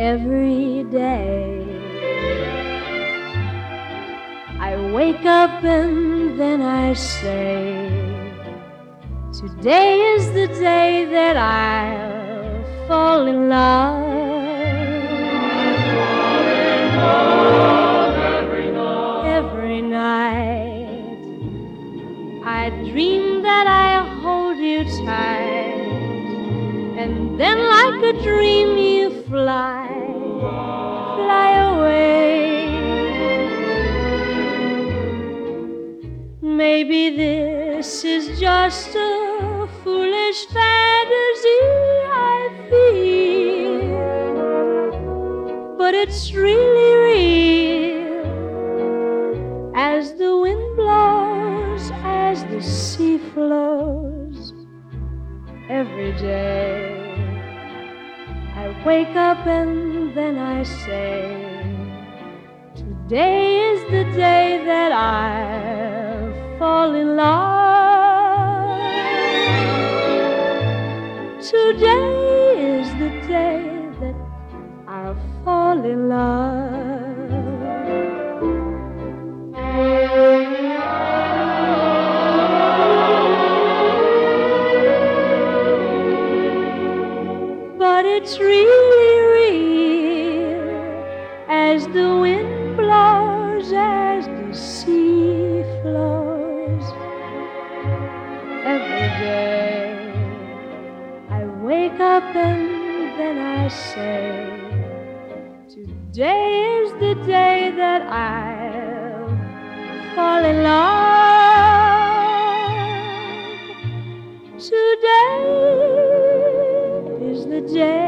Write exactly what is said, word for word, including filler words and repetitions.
every day. I wake up and then I say, today is the day that I'll fall in love. Every night, every night, I dream that I hold you tight, and then like a dream you fly, fly away. Maybe this is just a foolish fantasy I feel, but it's really real. As the wind blows, as the sea flows, every day I wake up and then I say, today is the day that I'll fall in love. Today is the day that I'll fall in love. But it's really real, as the wind blows, as the sea flows. Every day I wake up and then I say, today is the day that I'll fall in love. Today is the day